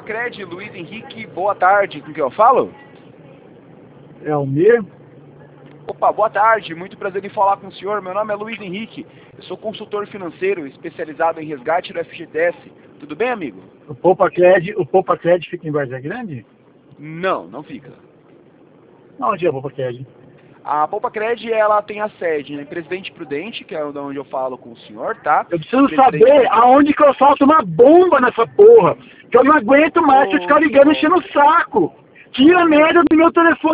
Cred, Luiz Henrique, boa tarde, com quem eu falo? É o mesmo? Opa, boa tarde, muito prazer em falar com o senhor, meu nome é Luiz Henrique, eu sou consultor financeiro especializado em resgate do FGTS, tudo bem, amigo? O Poupa Cred fica em Várzea Grande? Não, não fica. Onde é o Poupa Cred? A Poupa Cred, ela tem a sede em Presidente Prudente, que é onde eu falo com o senhor, tá? Eu preciso Presidente saber aonde que eu solto uma bomba nessa porra, que eu não aguento mais ficar ligando enchendo o saco. Tira a merda do meu telefone.